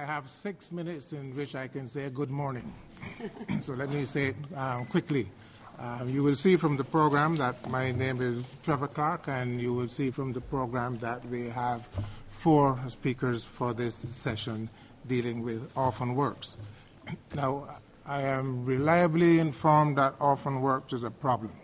I have 6 minutes in which I can say good morning. So let me say it quickly. You will see from the program that my name is Trevor Clark, and you will see from the program that we have 4 speakers for this session dealing with orphan works. Now, I am reliably informed that orphan works is a problem.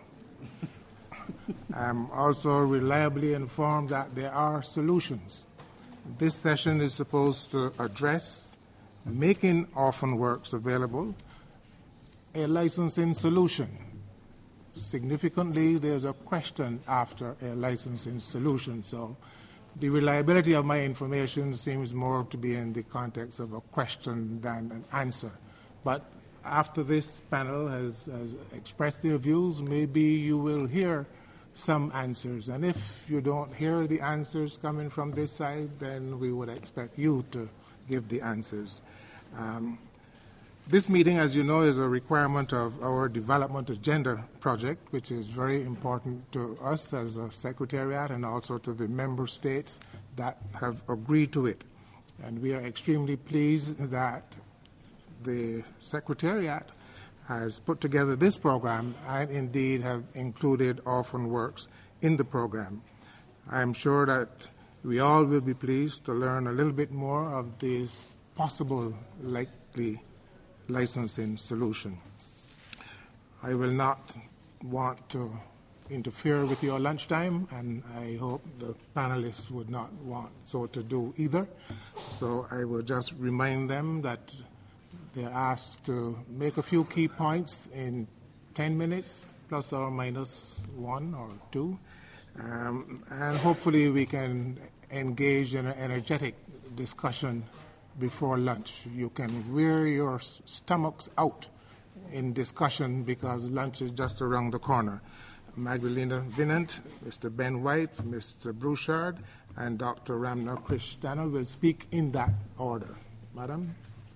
I'm also reliably informed that there are solutions. This session is supposed to address making orphan works available, a licensing solution. Significantly, there's a question after a licensing solution. So the reliability of my information seems more to be in the context of a question than an answer. But after this panel has expressed their views, maybe you will hear some answers. And if you don't hear the answers coming from this side, then we would expect you to give the answers. This meeting, as you know, is a requirement of our Development Agenda project, which is very important to us as a secretariat and also to the member states that have agreed to it. And we are extremely pleased that the secretariat has put together this program and indeed have included orphan works in the program. I am sure that we all will be pleased to learn a little bit more of this possible likely licensing solution. I will not want to interfere with your lunchtime, and I hope the panelists would not want so to do either. So I will just remind them that they're asked to make a few key points in 10 minutes, plus or minus 1 or 2. And hopefully we can engage in an energetic discussion before lunch. You can wear your stomachs out in discussion because lunch is just around the corner. Magdalena Vinant, Mr. Ben White, Mr. Brouchard, and Dr. Ramna Krishnana will speak in that order. Madam?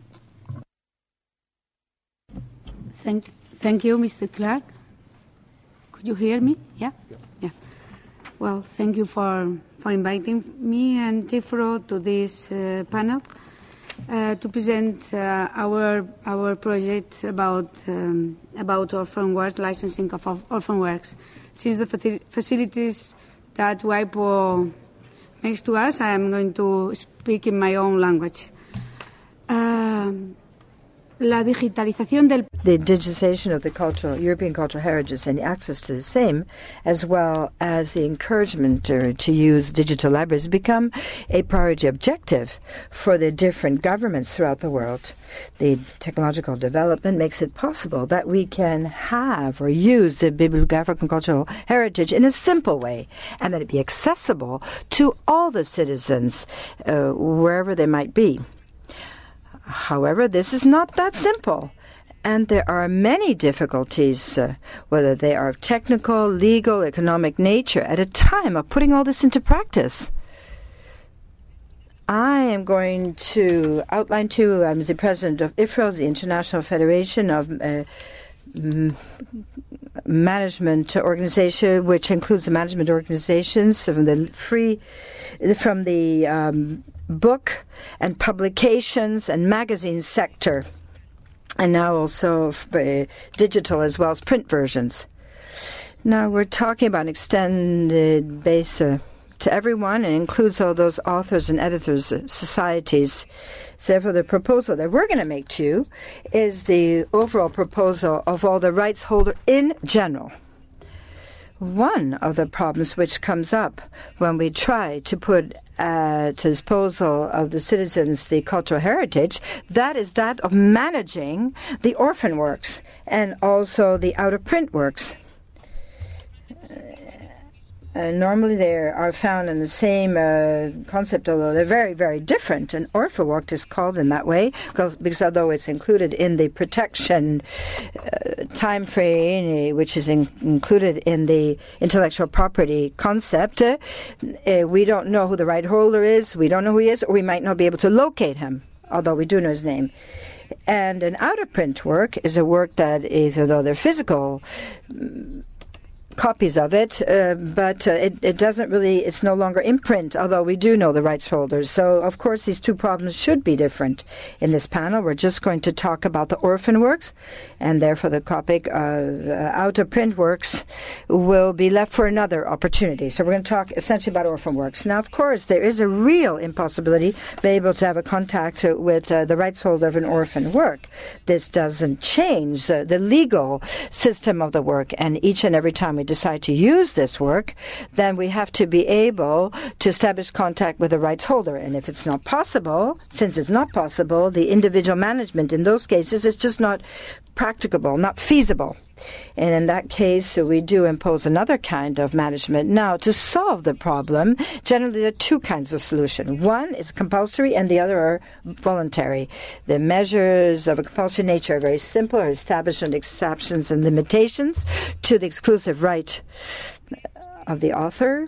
Thank you, Mr. Clark. Could you hear me? Yeah? Yeah. Well, thank you for inviting me and Tifro to this panel to present our project about orphan works, licensing of orphan works. Since the facilities that WIPO makes to us, I am going to speak in my own language. The digitization of the European cultural heritage and the access to the same, as well as the encouragement to use digital libraries, become a priority objective for the different governments throughout the world. The technological development makes it possible that we can have or use the bibliographic and cultural heritage in a simple way, and that it be accessible to all the citizens wherever they might be. However, this is not that simple, and there are many difficulties, whether they are of technical, legal, economic nature, at a time of putting all this into practice. I am going to outline to you, I'm the president of IFRO, the International Federation of Management Organization, which includes the management organizations from the book and publications and magazine sector, and now also digital as well as print versions. Now we're talking about an extended base to everyone, and includes all those authors and editors, societies. Therefore, the proposal that we're going to make to you is the overall proposal of all the rights holders in general. One of the problems which comes up when we try to put to disposal of the citizens the cultural heritage, that is that of managing the orphan works and also the out-of-print works. Normally they are found in the same concept, although they're very, very different. An orphan work is called in that way because although it's included in the protection time frame, which is included in the intellectual property concept, we don't know who the right holder is, we don't know who he is, or we might not be able to locate him, although we do know his name. And an out-of-print work is a work that, even though they're physical copies of it, but it doesn't really, it's no longer in print, although we do know the rights holders. So, of course, these two problems should be different. In this panel, we're just going to talk about the orphan works, and therefore the topic of out-of-print works will be left for another opportunity. So we're going to talk essentially about orphan works. Now, of course, there is a real impossibility to be able to have a contact with the rights holder of an orphan work. This doesn't change the legal system of the work, and each and every time we decide to use this work, then we have to be able to establish contact with the rights holder. And if it's not possible, since it's not possible, the individual management in those cases is just not practicable, not feasible. And in that case, we do impose another kind of management. Now, to solve the problem, generally there are two kinds of solution. One is compulsory and the other are voluntary. The measures of a compulsory nature are very simple, are established on exceptions and limitations to the exclusive right of the author.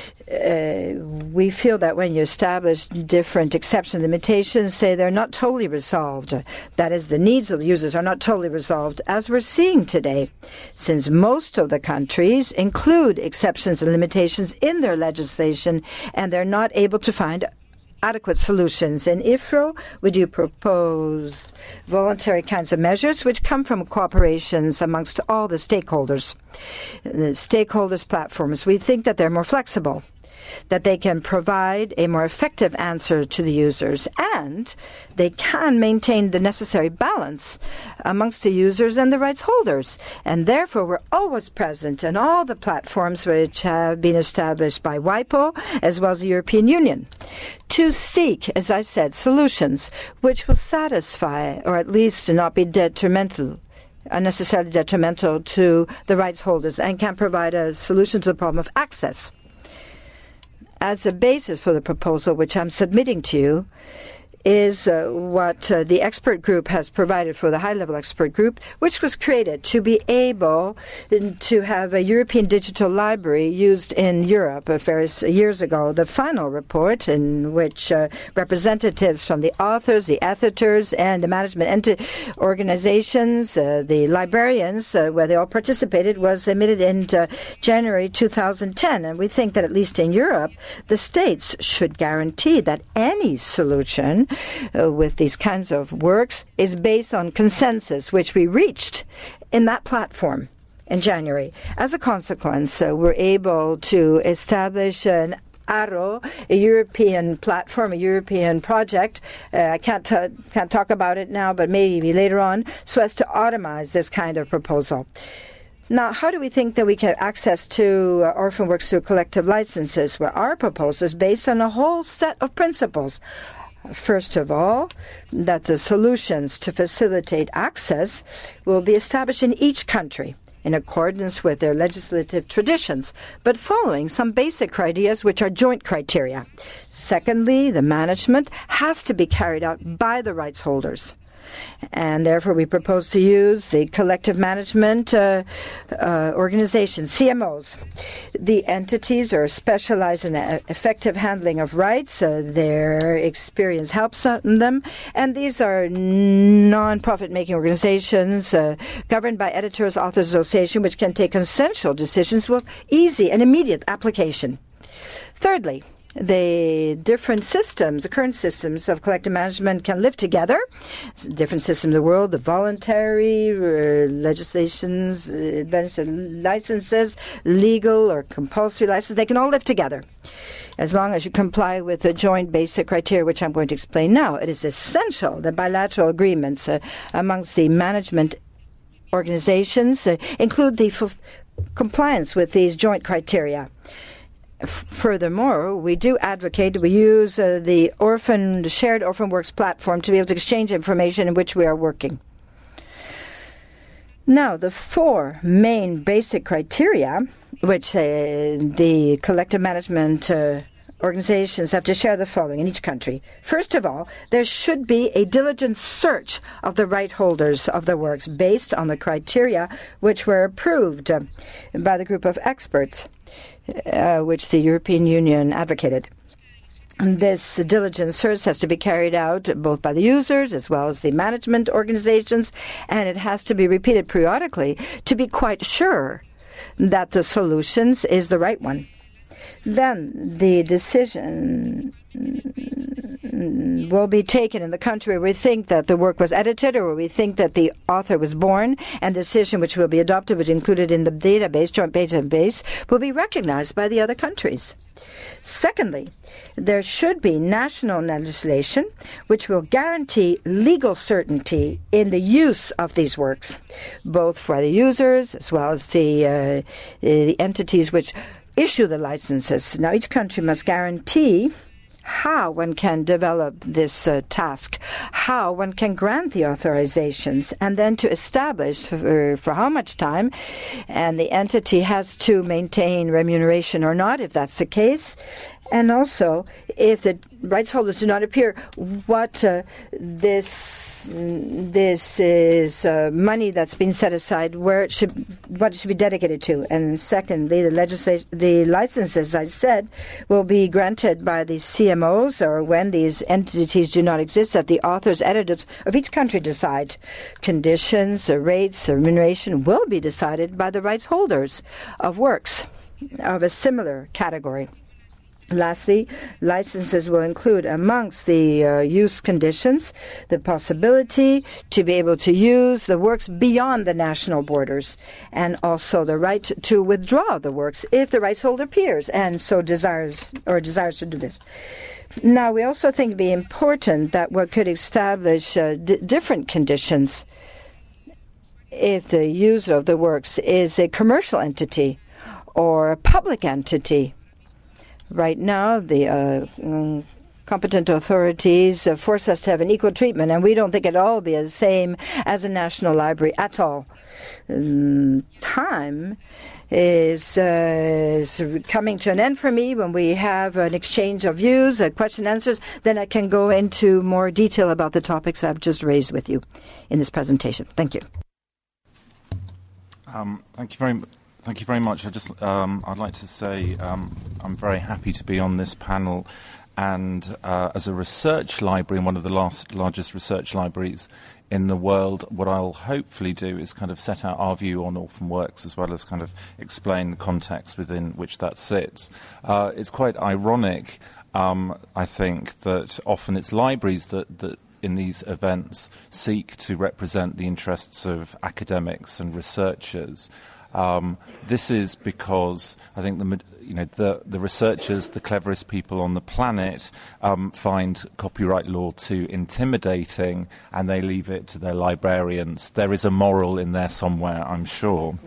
We feel that when you establish different exception limitations, they're not totally resolved. That is, the needs of the users are not totally resolved, as we're seeing today, since most of the countries include exceptions and limitations in their legislation, and they're not able to find adequate solutions. In IFRO, we do propose voluntary kinds of measures which come from cooperations amongst all the stakeholders. The stakeholders' platforms, we think that they're more flexible, that they can provide a more effective answer to the users, and they can maintain the necessary balance amongst the users and the rights holders. And therefore, we're always present in all the platforms which have been established by WIPO as well as the European Union to seek, as I said, solutions which will satisfy or at least not be unnecessarily detrimental to the rights holders and can provide a solution to the problem of access. As a basis for the proposal which I'm submitting to you is what the expert group has provided for the high-level expert group, which was created to be able to have a European digital library used in Europe various years ago. The final report, in which representatives from the authors, the editors, and the management organizations, the librarians, where they all participated, was emitted in January 2010. And we think that at least in Europe, the states should guarantee that any solution with these kinds of works is based on consensus, which we reached in that platform in January. As a consequence, we're able to establish an ARO, a European platform, a European project. I can't talk about it now, but maybe later on, so as to automize this kind of proposal. Now, how do we think that we can have access to orphan works through collective licenses? Well, our proposal is based on a whole set of principles. First of all, that the solutions to facilitate access will be established in each country in accordance with their legislative traditions, but following some basic ideas which are joint criteria. Secondly, the management has to be carried out by the rights holders. And therefore, we propose to use the collective management organizations, CMOs. The entities are specialized in effective handling of rights. Their experience helps them. And these are non-profit-making organizations governed by Editors Authors Association, which can take consensual decisions with easy and immediate application. Thirdly, the different systems, the current systems of collective management can live together. Different systems of the world, the voluntary legislations, licenses, legal or compulsory licenses, they can all live together as long as you comply with the joint basic criteria, which I'm going to explain now. It is essential that bilateral agreements amongst the management organizations include the compliance with these joint criteria. Furthermore, we do advocate, we use the shared orphan works platform to be able to exchange information in which we are working. Now, the four main basic criteria which the collective management organizations have to share the following in each country. First of all, there should be a diligent search of the right holders of the works based on the criteria which were approved by the group of experts which the European Union advocated. This diligent search has to be carried out both by the users as well as the management organizations, and it has to be repeated periodically to be quite sure that the solutions is the right one. Then the decision will be taken in the country where we think that the work was edited or where we think that the author was born, and the decision which will be adopted, which included in the database, joint database, will be recognized by the other countries. Secondly, there should be national legislation which will guarantee legal certainty in the use of these works, both for the users as well as the entities which issue the licenses. Now, each country must guarantee how one can develop this task, how one can grant the authorizations, and then to establish for how much time, and the entity has to maintain remuneration or not, if that's the case. And also, if the rights holders do not appear, what this is money that's been set aside, what it should be dedicated to. And secondly, the licenses, I said, will be granted by the CMOs, or when these entities do not exist, that the authors, editors of each country decide. Conditions, rates, remuneration will be decided by the rights holders of works of a similar category. Lastly, licenses will include, amongst the use conditions, the possibility to be able to use the works beyond the national borders, and also the right to withdraw the works if the rights holder appears and so desires to do this. Now, we also think it would be important that we could establish different conditions if the user of the works is a commercial entity or a public entity. Right now, the competent authorities force us to have an equal treatment, and we don't think it'll all be the same as a national library at all. Time is coming to an end for me. When we have an exchange of views, question and answers, then I can go into more detail about the topics I've just raised with you in this presentation. Thank you. Thank you very much. I'd like to say I'm very happy to be on this panel, and as a research library, and one of the largest research libraries in the world, what I'll hopefully do is kind of set out our view on orphan works, as well as kind of explain the context within which that sits. It's quite ironic, I think, that often it's libraries that in these events seek to represent the interests of academics and researchers. This is because I think the researchers, the cleverest people on the planet, find copyright law too intimidating, and they leave it to their librarians. There is a moral in there somewhere, I'm sure.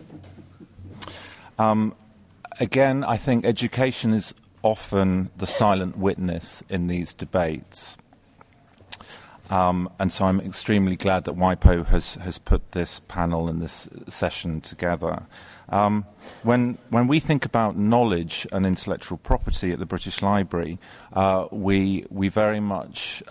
Again, I think education is often the silent witness in these debates. And so I'm extremely glad that WIPO has put this panel and this session together. When we think about knowledge and intellectual property at the British Library, we very much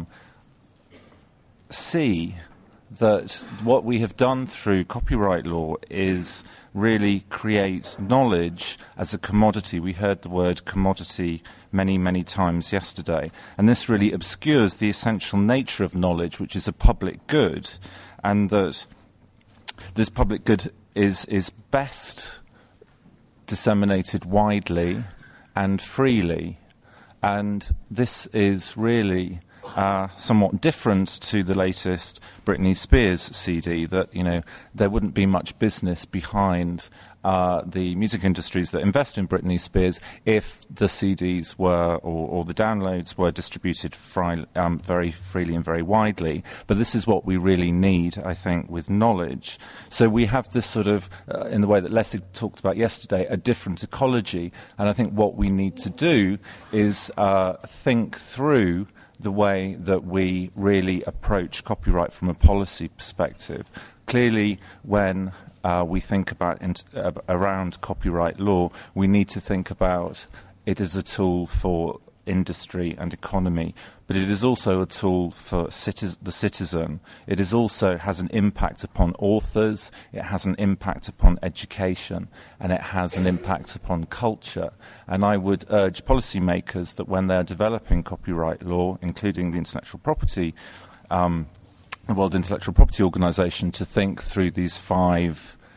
see that what we have done through copyright law is really create knowledge as a commodity. We heard the word commodity many, many times yesterday. And this really obscures the essential nature of knowledge, which is a public good, and that this public good is best disseminated widely and freely. And this is really somewhat different to the latest Britney Spears CD, that, there wouldn't be much business behind the music industries that invest in Britney Spears if the CDs were, or the downloads were distributed very freely and very widely. But this is what we really need, I think, with knowledge. So we have this sort of, in the way that Leslie talked about yesterday, a different ecology. And I think what we need to do is think through the way that we really approach copyright from a policy perspective. Clearly, when we think about around copyright law, we need to think about it as a tool for industry and economy, but it is also a tool for the citizen. It is also has an impact upon authors, it has an impact upon education, and it has an impact upon culture. And I would urge policymakers that when they're developing copyright law, including the intellectual property, the World Intellectual Property Organization, to think through these 5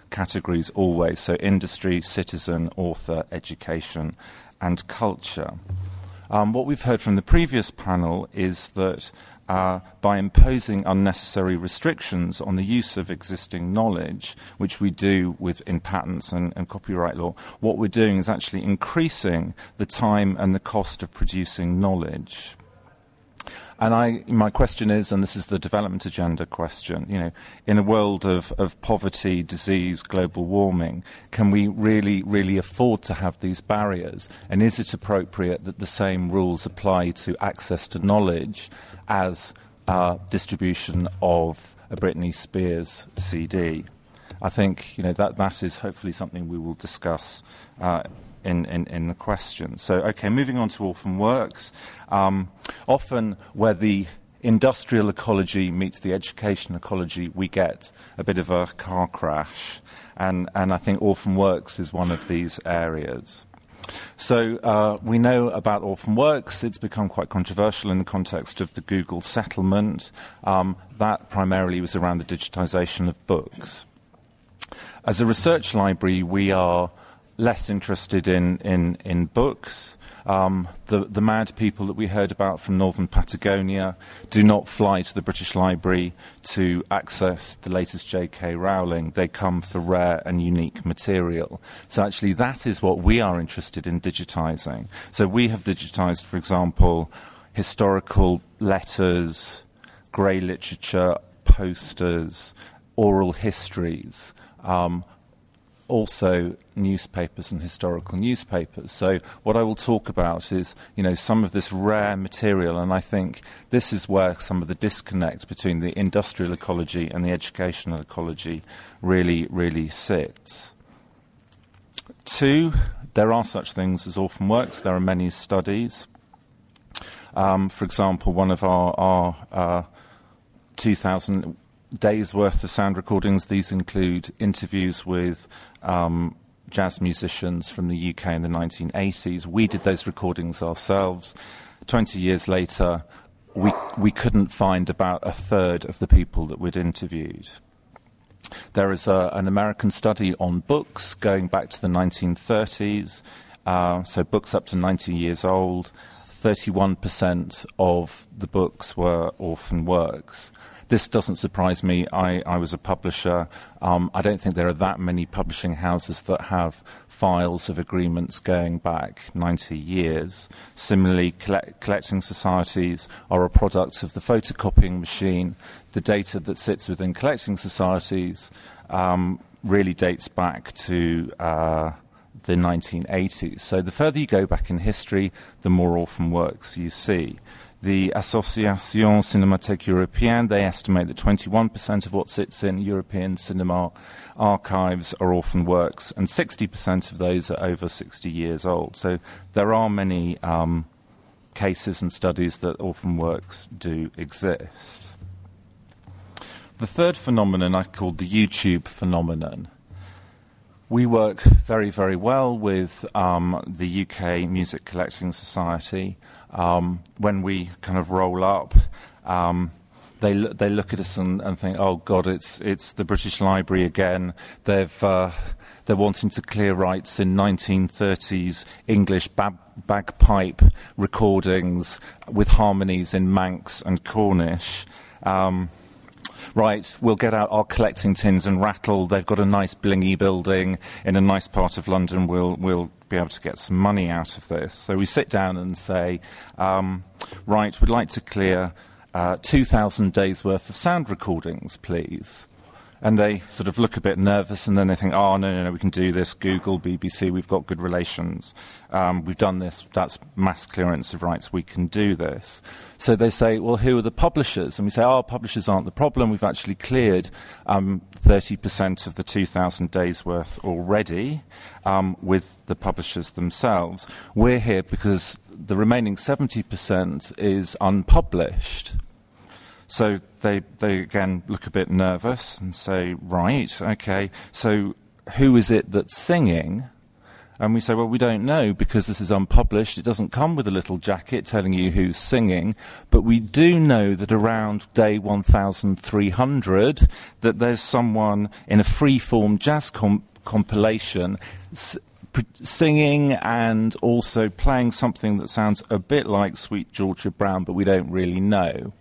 categories always, so industry, citizen, author, education, and culture. What we've heard from the previous panel is that by imposing unnecessary restrictions on the use of existing knowledge, which we do in patents and copyright law, what we're doing is actually increasing the time and the cost of producing knowledge. And my question is, and this is the development agenda question, in a world of poverty, disease, global warming, can we really afford to have these barriers? And is it appropriate that the same rules apply to access to knowledge as distribution of a Britney Spears CD? I think that is hopefully something we will discuss in the question. So, okay, moving on to orphan works. Often where the industrial ecology meets the education ecology, we get a bit of a car crash. And I think orphan works is one of these areas. So we know about orphan works. It's become quite controversial in the context of the Google settlement. That primarily was around the digitization of books. As a research library, we are less interested in books. The mad people that we heard about from northern Patagonia do not fly to the British Library to access the latest J.K. Rowling. They come for rare and unique material. So actually that is what we are interested in digitising. So we have digitised, for example, historical letters, grey literature, posters, oral histories, also newspapers and historical newspapers. So what I will talk about is, some of this rare material, and I think this is where some of the disconnect between the industrial ecology and the educational ecology really sits. 2, there are such things as orphan works. There are many studies. For example, one of our 2,000 days' worth of sound recordings. These include interviews with jazz musicians from the UK in the 1980s. We did those recordings ourselves. 20 years later, we couldn't find about a third of the people that we'd interviewed. There is an American study on books going back to the 1930s, so books up to 90 years old. 31% of the books were orphan works. This doesn't surprise me. I was a publisher. I don't think there are that many publishing houses that have files of agreements going back 90 years. Similarly, collecting societies are a product of the photocopying machine. The data that sits within collecting societies really dates back to the 1980s. So the further you go back in history, the more orphan works you see. The Association Cinémathèque Européenne, they estimate that 21% of what sits in European cinema archives are orphan works, and 60% of those are over 60 years old. So there are many cases and studies that orphan works do exist. The third phenomenon I called the YouTube phenomenon. We work very, very well with the UK Music Collecting Society. When we kind of roll up, they look at us and think, "Oh God, it's the British Library again. They're wanting to clear rights in 1930s English bagpipe recordings with harmonies in Manx and Cornish." Right, we'll get out our collecting tins and rattle. They've got a nice blingy building in a nice part of London. We'll be able to get some money out of this. So we sit down and say, right, we'd like to clear 2,000 days' worth of sound recordings, please. And they sort of look a bit nervous, and then they think, oh, no, we can do this. Google, BBC, we've got good relations. We've done this. That's mass clearance of rights. We can do this. So they say, well, who are the publishers? And we say, publishers aren't the problem. We've actually cleared 30% of the 2,000 days' worth already with the publishers themselves. We're here because the remaining 70% is unpublished. So they again look a bit nervous and say, right, okay, so who is it that's singing? And we say, well, we don't know because this is unpublished. It doesn't come with a little jacket telling you who's singing. But we do know that around day 1,300 that there's someone in a free-form jazz compilation singing and also playing something that sounds a bit like Sweet Georgia Brown, but we don't really know.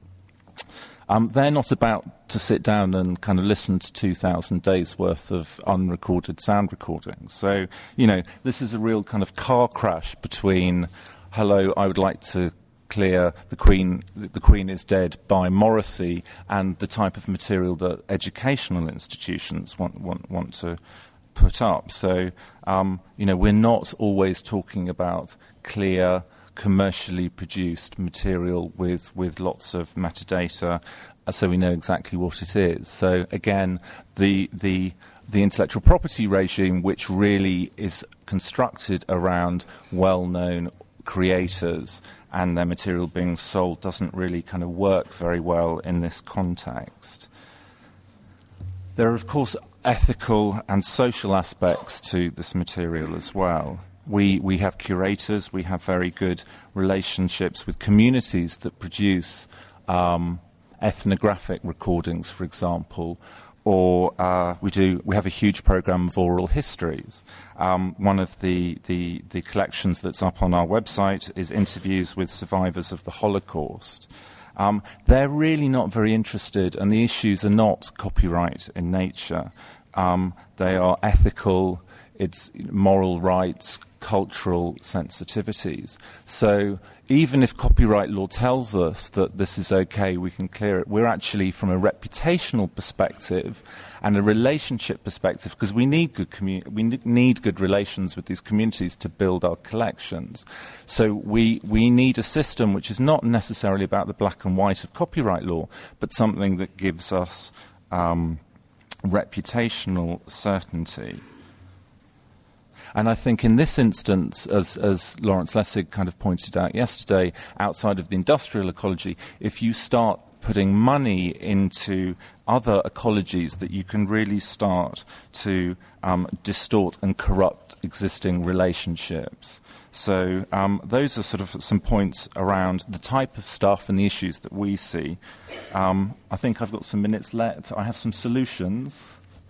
They're not about to sit down and kind of listen to 2,000 days' worth of unrecorded sound recordings. So, this is a real kind of car crash between, hello, I would like to clear The Queen is Dead by Morrissey, and the type of material that educational institutions want to put up. So, we're not always talking about clear, commercially produced material with lots of metadata, so we know exactly what it is. So again, the intellectual property regime, which really is constructed around well-known creators and their material being sold, doesn't really kind of work very well in this context. There are, of course, ethical and social aspects to this material as well. We have curators, we have very good relationships with communities that produce ethnographic recordings, for example, or we have a huge program of oral histories. One of the collections that's up on our website is interviews with survivors of the Holocaust. They're really not very interested, and the issues are not copyright in nature. They are ethical, it's moral rights, cultural sensitivities. So even if copyright law tells us that this is okay, we can clear it, we're actually, from a reputational perspective and a relationship perspective, because we need good relations with these communities to build our collections. So we need a system which is not necessarily about the black and white of copyright law, but something that gives us reputational certainty. And I think in this instance, as Lawrence Lessig kind of pointed out yesterday, outside of the industrial ecology, if you start putting money into other ecologies, that you can really start to distort and corrupt existing relationships. So those are sort of some points around the type of stuff and the issues that we see. I think I've got some minutes left. I have some solutions.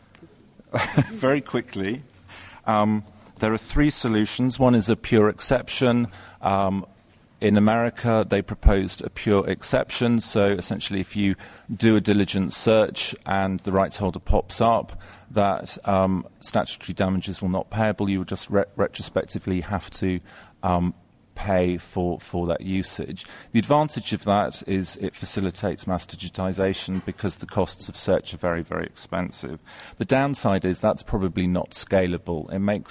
Very quickly. There are three solutions. One is a pure exception. In America, they proposed a pure exception. So essentially, if you do a diligent search and the rights holder pops up, that statutory damages will not payable. You will just retrospectively have to pay for that usage. The advantage of that is it facilitates mass digitization because the costs of search are very, very expensive. The downside is that's probably not scalable.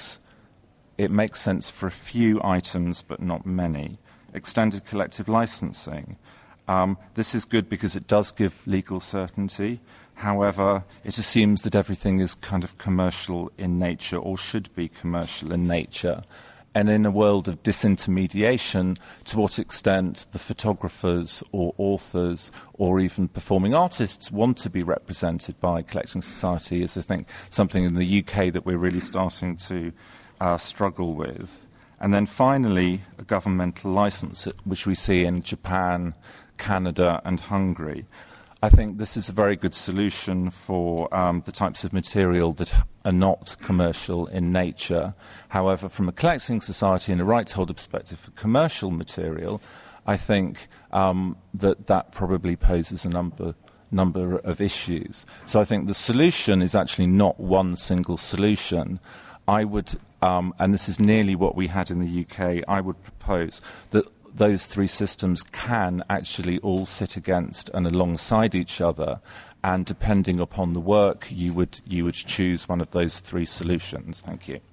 It makes sense for a few items, but not many. Extended collective licensing. This is good because it does give legal certainty. However, it assumes that everything is kind of commercial in nature, or should be commercial in nature. And in a world of disintermediation, to what extent the photographers or authors or even performing artists want to be represented by Collecting Society is, I think, something in the UK that we're really starting to struggle with. And then finally, a governmental license, which we see in Japan, Canada, and Hungary. I think this is a very good solution for the types of material that are not commercial in nature. However, from a collecting society and a rights holder perspective for commercial material, I think that probably poses a number of issues. So I think the solution is actually not one single solution. I would, and this is nearly what we had in the UK, I would propose that those three systems can actually all sit against and alongside each other, and depending upon the work, you would choose one of those three solutions. Thank you.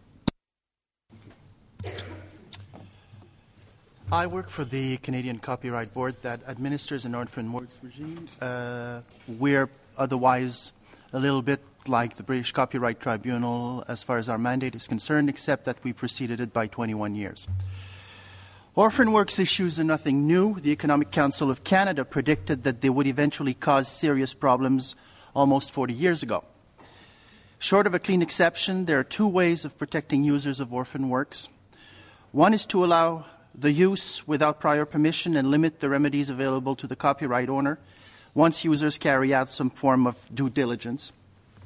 I work for the Canadian Copyright Board that administers an orphan works regime. We're otherwise a little bit like the British Copyright Tribunal as far as our mandate is concerned, except that we preceded it by 21 years. Orphan works issues are nothing new. The Economic Council of Canada predicted that they would eventually cause serious problems almost 40 years ago. Short of a clean exception, there are two ways of protecting users of orphan works. One is to allow the use without prior permission and limit the remedies available to the copyright owner once users carry out some form of due diligence.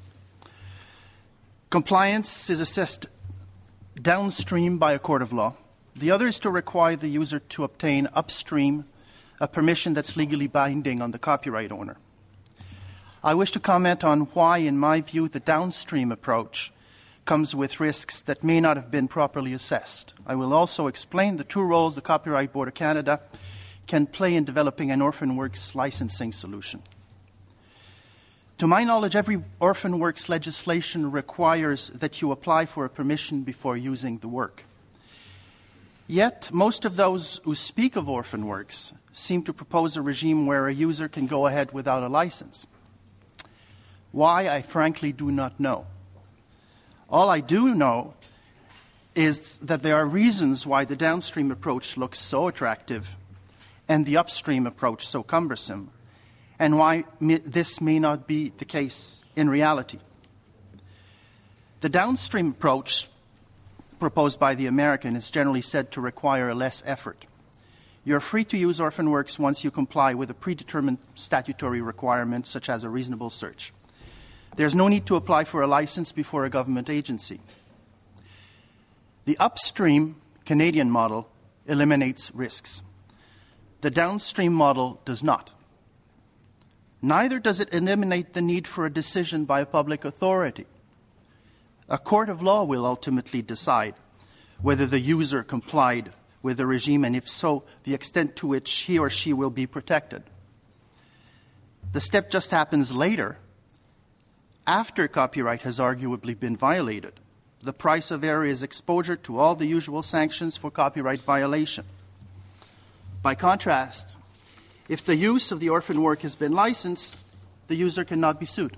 Compliance is assessed downstream by a court of law. The other is to require the user to obtain upstream a permission that's legally binding on the copyright owner. I wish to comment on why, in my view, the downstream approach comes with risks that may not have been properly assessed. I will also explain the two roles the Copyright Board of Canada can play in developing an orphan works licensing solution. To my knowledge, every orphan works legislation requires that you apply for a permission before using the work. Yet, most of those who speak of orphan works seem to propose a regime where a user can go ahead without a license. Why, I frankly do not know. All I do know is that there are reasons why the downstream approach looks so attractive and the upstream approach so cumbersome, and why this may not be the case in reality. The downstream approach proposed by the American is generally said to require less effort. You're free to use orphan works once you comply with a predetermined statutory requirement, such as a reasonable search. There's no need to apply for a license before a government agency. The upstream Canadian model eliminates risks. The downstream model does not. Neither does it eliminate the need for a decision by a public authority. A court of law will ultimately decide whether the user complied with the regime, and if so, the extent to which he or she will be protected. The step just happens later, after copyright has arguably been violated. The price of error is exposure to all the usual sanctions for copyright violation. By contrast, if the use of the orphan work has been licensed, the user cannot be sued.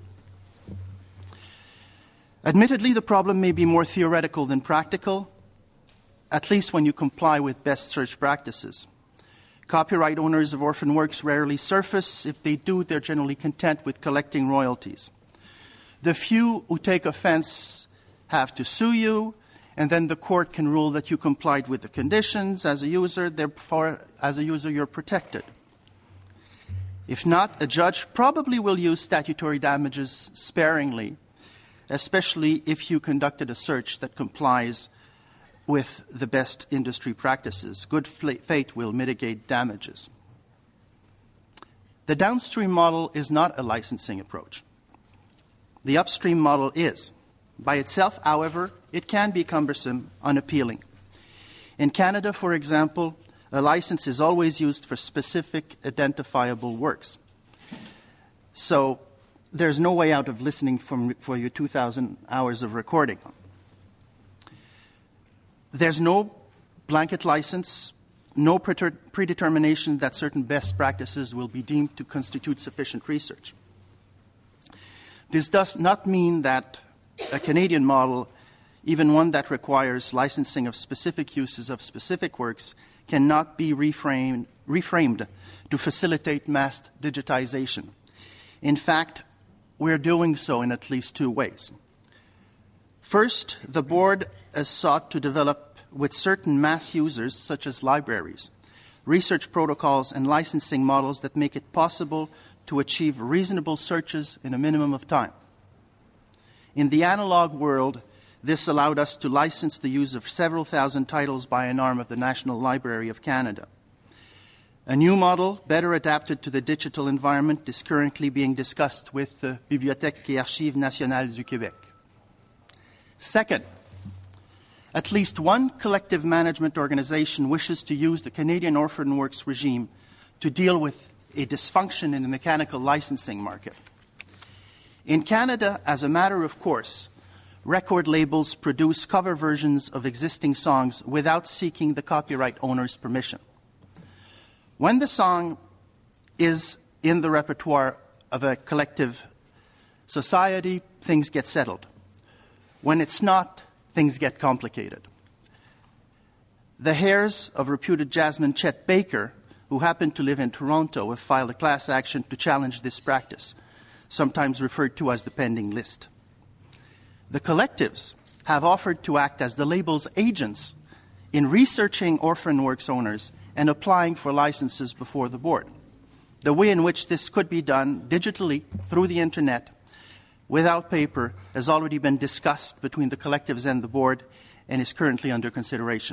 Admittedly, the problem may be more theoretical than practical, at least when you comply with best search practices. Copyright owners of orphan works rarely surface. If they do, they're generally content with collecting royalties. The few who take offense have to sue you, and then the court can rule that you complied with the conditions as a user. Therefore, as a user, you're protected. If not, a judge probably will use statutory damages sparingly, especially if you conducted a search that complies with the best industry practices. Good faith will mitigate damages. The downstream model is not a licensing approach. The upstream model is. By itself, however, it can be cumbersome, unappealing. In Canada, for example, a license is always used for specific identifiable works. So there's no way out of listening for your 2,000 hours of recording. There's no blanket license, no predetermination that certain best practices will be deemed to constitute sufficient research. This does not mean that a Canadian model, even one that requires licensing of specific uses of specific works, cannot be reframed to facilitate mass digitization. In fact, we're doing so in at least two ways. First, the board has sought to develop with certain mass users, such as libraries, research protocols and licensing models that make it possible to achieve reasonable searches in a minimum of time. In the analog world, this allowed us to license the use of several thousand titles by an arm of the National Library of Canada. A new model, better adapted to the digital environment, is currently being discussed with the Bibliothèque et Archives Nationales du Québec. Second, at least one collective management organization wishes to use the Canadian Orphan Works regime to deal with a dysfunction in the mechanical licensing market. In Canada, as a matter of course, record labels produce cover versions of existing songs without seeking the copyright owner's permission. When the song is in the repertoire of a collective society, things get settled. When it's not, things get complicated. The heirs of reputed jazzman Chet Baker, who happened to live in Toronto, have filed a class action to challenge this practice, sometimes referred to as the pending list. The collectives have offered to act as the label's agents in researching orphan works owners and applying for licenses before the board. The way in which this could be done digitally through the internet without paper has already been discussed between the collectives and the board and is currently under consideration.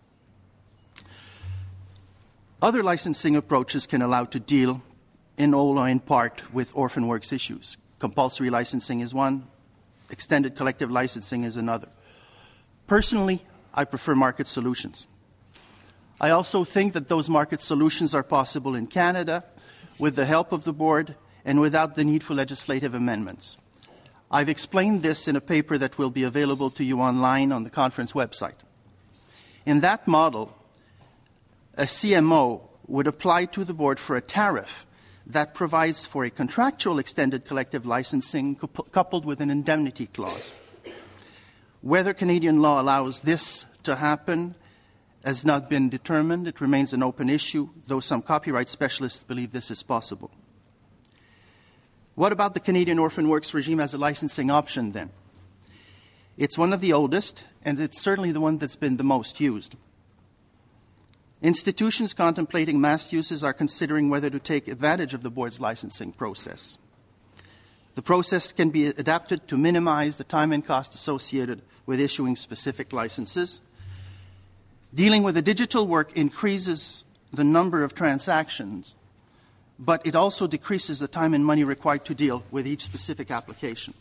Other licensing approaches can allow to deal in whole or in part with orphan works issues. Compulsory licensing is one, extended collective licensing is another. Personally, I prefer market solutions. I also think that those market solutions are possible in Canada with the help of the board and without the need for legislative amendments. I've explained this in a paper that will be available to you online on the conference website. In that model, a CMO would apply to the board for a tariff that provides for a contractual extended collective licensing coupled with an indemnity clause. Whether Canadian law allows this to happen has not been determined. It remains an open issue, though some copyright specialists believe this is possible. What about the Canadian Orphan Works regime as a licensing option, then? It's one of the oldest, and it's certainly the one that's been the most used. Institutions contemplating mass uses are considering whether to take advantage of the board's licensing process. The process can be adapted to minimize the time and cost associated with issuing specific licenses. Dealing with the digital work increases the number of transactions, but it also decreases the time and money required to deal with each specific application.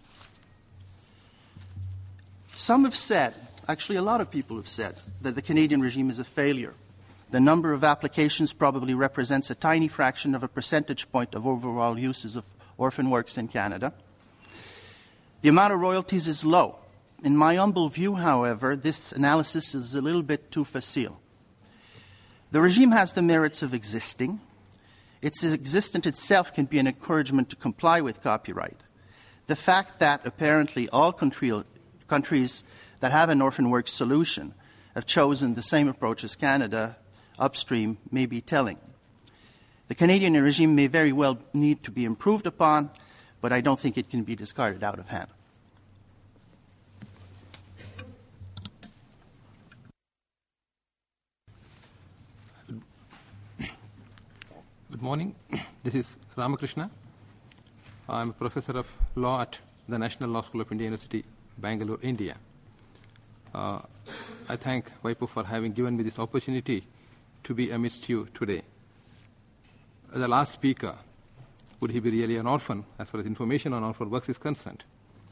Some have said, actually a lot of people have said, that the Canadian regime is a failure. The number of applications probably represents a tiny fraction of a percentage point of overall uses of orphan works in Canada. The amount of royalties is low. In my humble view, however, this analysis is a little bit too facile. The regime has the merits of existing. Its existence itself can be an encouragement to comply with copyright. The fact that apparently all countries that have an orphan works solution have chosen the same approach as Canada upstream may be telling. The Canadian regime may very well need to be improved upon, but I don't think it can be discarded out of hand. Good morning. This is Ramakrishna. I'm a professor of law at the National Law School of India University, Bangalore, India. I thank WIPO for having given me this opportunity to be amidst you today. The last speaker, would he be really an orphan as far as information on orphan works is concerned?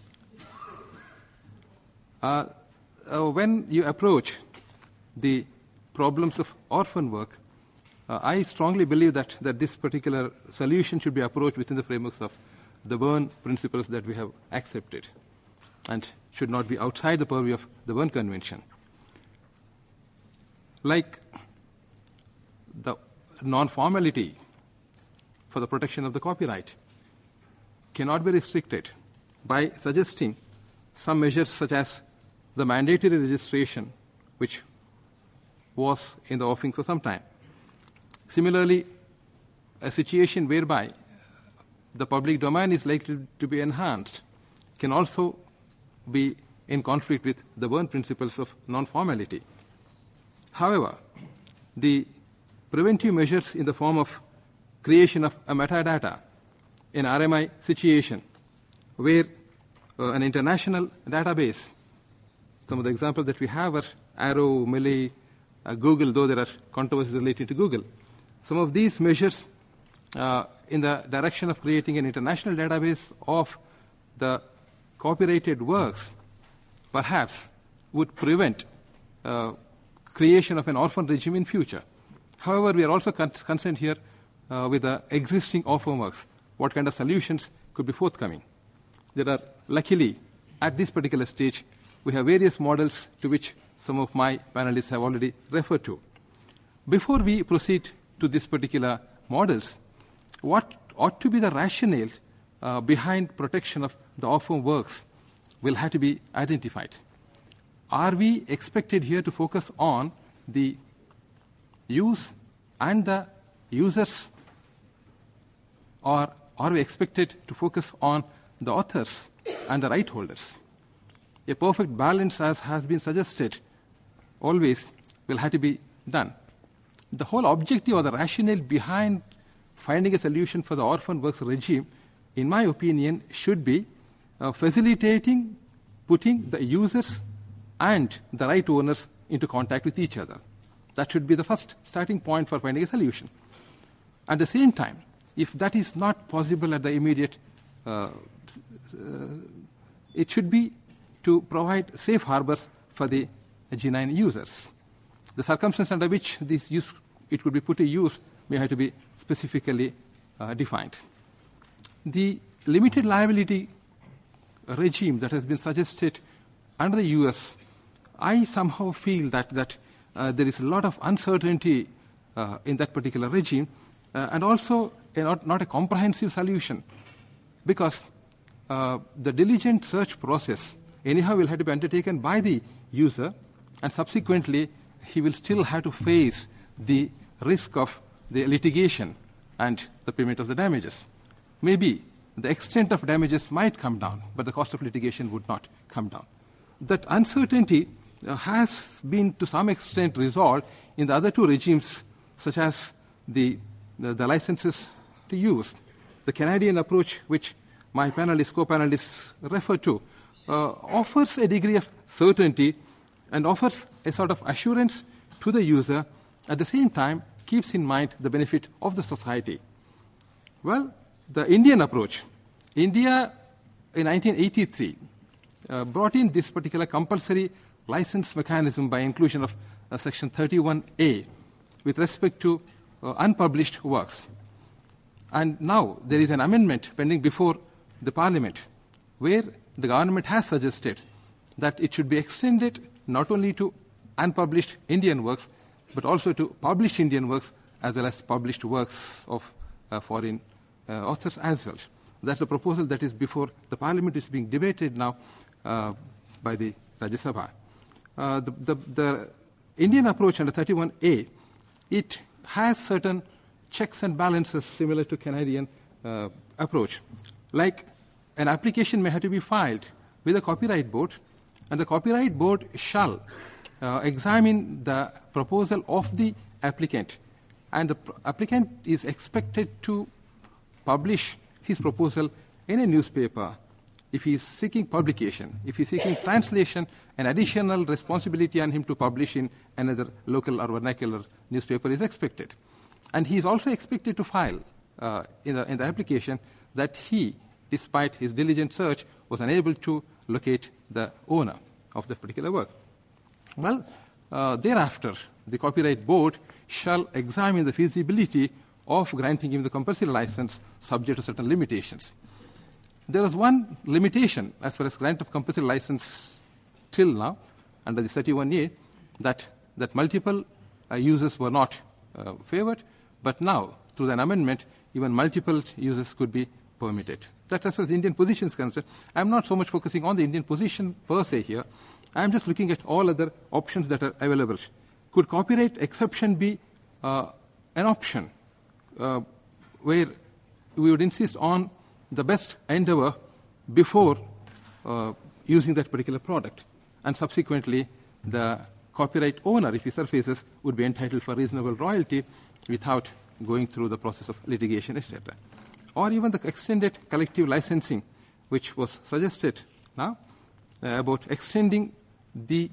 When you approach the problems of orphan work, I strongly believe that this particular solution should be approached within the frameworks of the Berne principles that we have accepted and should not be outside the purview of the Berne Convention. Like the non-formality for the protection of the copyright cannot be restricted by suggesting some measures such as the mandatory registration, which was in the offing for some time. Similarly, a situation whereby the public domain is likely to be enhanced can also be in conflict with the Berne principles of non-formality. However, the preventive measures in the form of creation of a metadata in RMI situation where an international database, some of the examples that we have are Arrow, Melee, Google, though there are controversies related to Google. Some of these measures in the direction of creating an international database of the copyrighted works perhaps would prevent creation of an orphan regime in future. However, we are also concerned here with the existing orphan works. What kind of solutions could be forthcoming? There are, luckily, at this particular stage, we have various models to which some of my panelists have already referred to. Before we proceed to these particular models, what ought to be the rationale behind protection of the orphan works will have to be identified. Are we expected here to focus on the use and the users, or are we expected to focus on the authors and the right holders? a perfect balance, as has been suggested, always will have to be done. The whole objective or the rationale behind finding a solution for the orphan works regime, in my opinion, should be facilitating putting the users and the right owners into contact with each other. That should be the first starting point for finding a solution. At the same time, if that is not possible at the immediate, it should be to provide safe harbors for the G9 users. The circumstances under which it could be put to use may have to be specifically defined. The limited liability regime that has been suggested under the US, I somehow feel that there is a lot of uncertainty in that particular regime, and also not a comprehensive solution, because the diligent search process anyhow will have to be undertaken by the user, and subsequently he will still have to face the risk of the litigation and the payment of the damages. Maybe the extent of damages might come down, but the cost of litigation would not come down. That uncertainty has been to some extent resolved in the other two regimes, such as the licenses to use. The Canadian approach, which my co-panelists refer to, offers a degree of certainty and offers a sort of assurance to the user, at the same time keeps in mind the benefit of the society. Well, the Indian approach, India in 1983 brought in this particular compulsory license mechanism by inclusion of Section 31A with respect to unpublished works. And now there is an amendment pending before the Parliament where the government has suggested that it should be extended not only to unpublished Indian works, but also to published Indian works as well as published works of foreign authors as well. That's a proposal that is before the Parliament, is being debated now by the Rajya Sabha. The Indian approach under 31A, it has certain checks and balances similar to Canadian approach. Like an application may have to be filed with the Copyright Board, and the Copyright Board shall examine the proposal of the applicant, and the applicant is expected to publish his proposal in a newspaper. If he is seeking publication, if he is seeking translation, an additional responsibility on him to publish in another local or vernacular newspaper is expected. And he is also expected to file in the application that he, despite his diligent search, was unable to locate the owner of the particular work. Well, thereafter, the Copyright Board shall examine the feasibility of granting him the compulsory license subject to certain limitations. There was one limitation as far as grant of compulsory license till now, under the 31A, that multiple users were not favored, but now, through an amendment, even multiple users could be permitted. That's as far as the Indian position is concerned. I'm not so much focusing on the Indian position per se here. I'm just looking at all other options that are available. Could copyright exception be an option where we would insist on the best endeavor before using that particular product, and subsequently the copyright owner, if he surfaces, would be entitled for reasonable royalty without going through the process of litigation, etc. Or even the extended collective licensing, which was suggested now, about extending the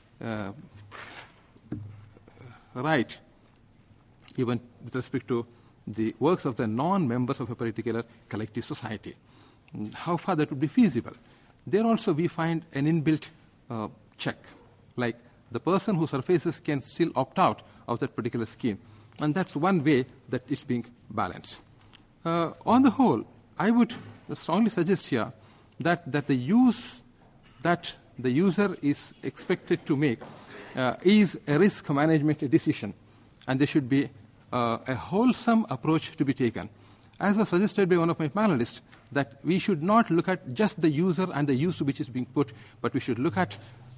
right even with respect to the works of the non-members of a particular collective society. How far that would be feasible? There also we find an inbuilt check, like the person who surfaces can still opt out of that particular scheme. And that's one way that it's being balanced. On the whole, I would strongly suggest here that the use that the user is expected to make is a risk management decision, and there should be a wholesome approach to be taken. As was suggested by one of my panelists, that we should not look at just the user and the use to which is being put, but we should look at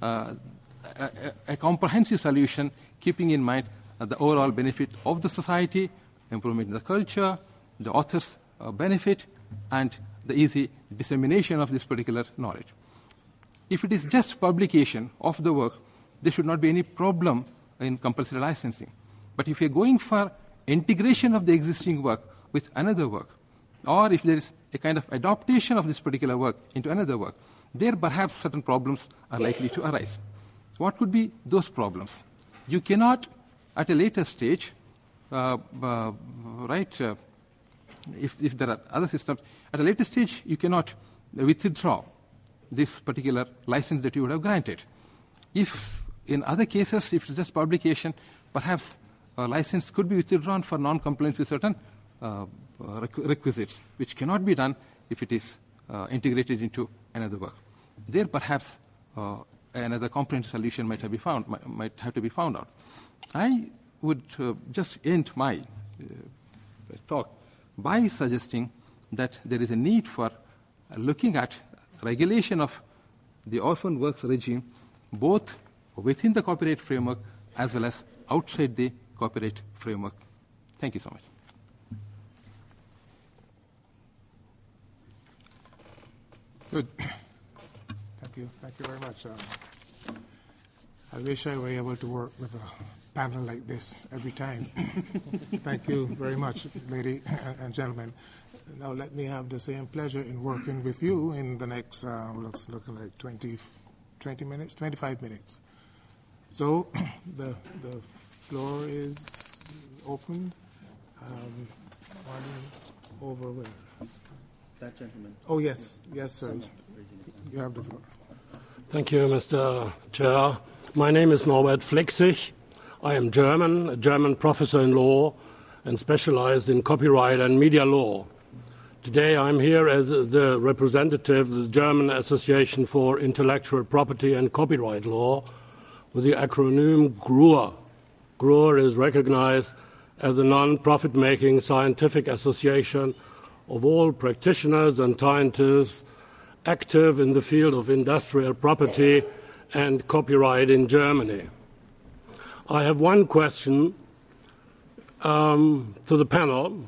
a comprehensive solution, keeping in mind the overall benefit of the society, improvement in the culture, the author's benefit, and the easy dissemination of this particular knowledge. If it is just publication of the work, there should not be any problem in compulsory licensing. But if you're going for integration of the existing work with another work, or if there is a kind of adaptation of this particular work into another work, there perhaps certain problems are likely to arise. What could be those problems? You cannot, at a later stage, if there are other systems, at a later stage you cannot withdraw this particular license that you would have granted. If in other cases, if it's just publication, perhaps a license could be withdrawn for non-compliance with certain requisites, which cannot be done if it is integrated into another work. There perhaps another comprehensive solution might have to be found out. I would just end my talk by suggesting that there is a need for looking at regulation of the orphan works regime, both within the copyright framework as well as outside the copyright framework. Thank you so much. Good. Thank you very much. I wish I were able to work with a panel like this every time. Thank you very much, ladies and gentlemen. Now let me have the same pleasure in working with you in the next, looking like 25 minutes. So the floor is open. Over where? That gentleman. Oh, yes, sir. You have the floor. Thank you, Mr. Chair. My name is Norbert Flexig. I am German, a German professor in law and specialized in copyright and media law. Today I'm here as the representative of the German Association for Intellectual Property and Copyright Law with the acronym GRUAR. GRUAR is recognized as a non-profit-making scientific association of all practitioners and scientists active in the field of industrial property and copyright in Germany. I have one question to the panel,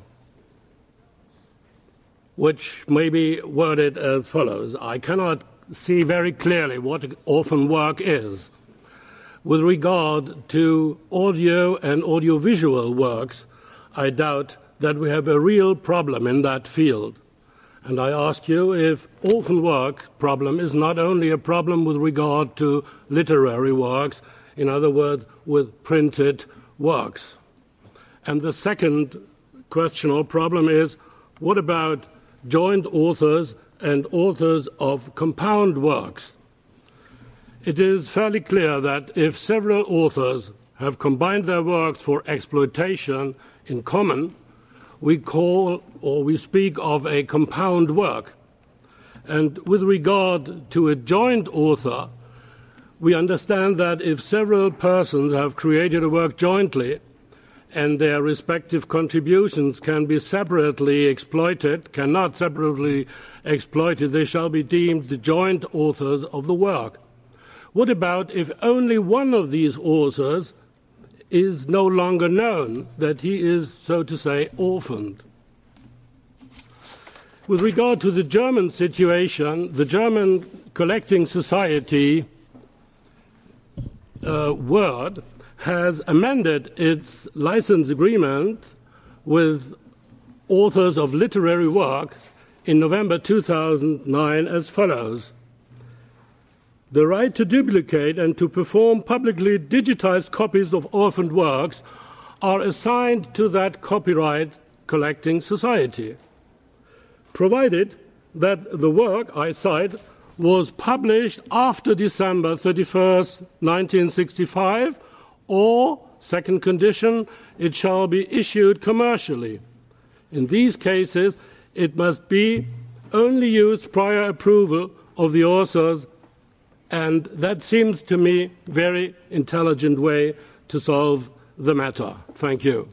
which may be worded as follows. I cannot see very clearly what orphan work is. With regard to audio and audiovisual works, I doubt that we have a real problem in that field. And I ask you if orphan work problem is not only a problem with regard to literary works, in other words, with printed works. And the second question or problem is, what about joint authors and authors of compound works? It is fairly clear that if several authors have combined their works for exploitation in common, we call or we speak of a compound work. And with regard to a joint author, we understand that if several persons have created a work jointly and their respective contributions cannot separately exploited, they shall be deemed the joint authors of the work. What about if only one of these authors is no longer known, that he is, so to say, orphaned? With regard to the German situation, the German Collecting Society Word has amended its license agreement with authors of literary works in November 2009 as follows. The right to duplicate and to perform publicly digitized copies of orphaned works are assigned to that copyright collecting society, provided that the work, I cite, was published after December 31st, 1965, or, second condition, it shall be issued commercially. In these cases, it must be only used prior approval of the authors, and that seems to me a very intelligent way to solve the matter. Thank you.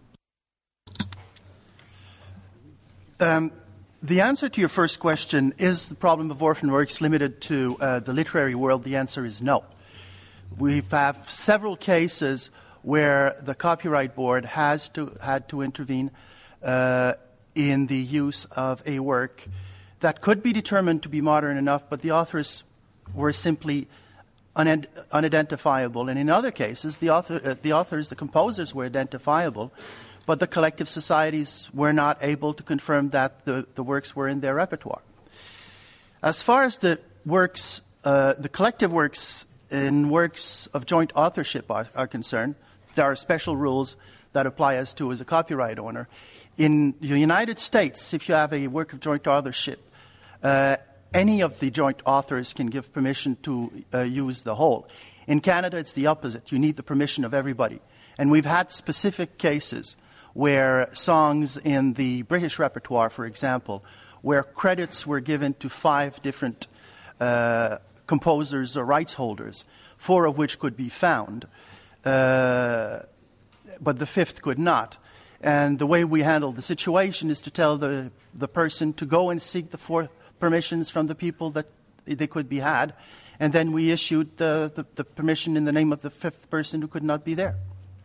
The answer to your first question, is the problem of orphan works limited to the literary world? The answer is no. We have several cases where the Copyright Board had to intervene in the use of a work that could be determined to be modern enough, but the authors were simply unidentifiable, and in other cases, the authors, the composers were identifiable, but the collective societies were not able to confirm that the works were in their repertoire. As far as the works, the collective works in works of joint authorship are concerned, there are special rules that apply as a copyright owner. In the United States, if you have a work of joint authorship, any of the joint authors can give permission to use the whole. In Canada, it's the opposite. You need the permission of everybody. And we've had specific cases where songs in the British repertoire, for example, where credits were given to 5 different composers or rights holders, 4 of which could be found, but the 5th could not. And the way we handled the situation is to tell the person to go and seek the 4 permissions from the people that they could be had, and then we issued the permission in the name of the 5th person who could not be there.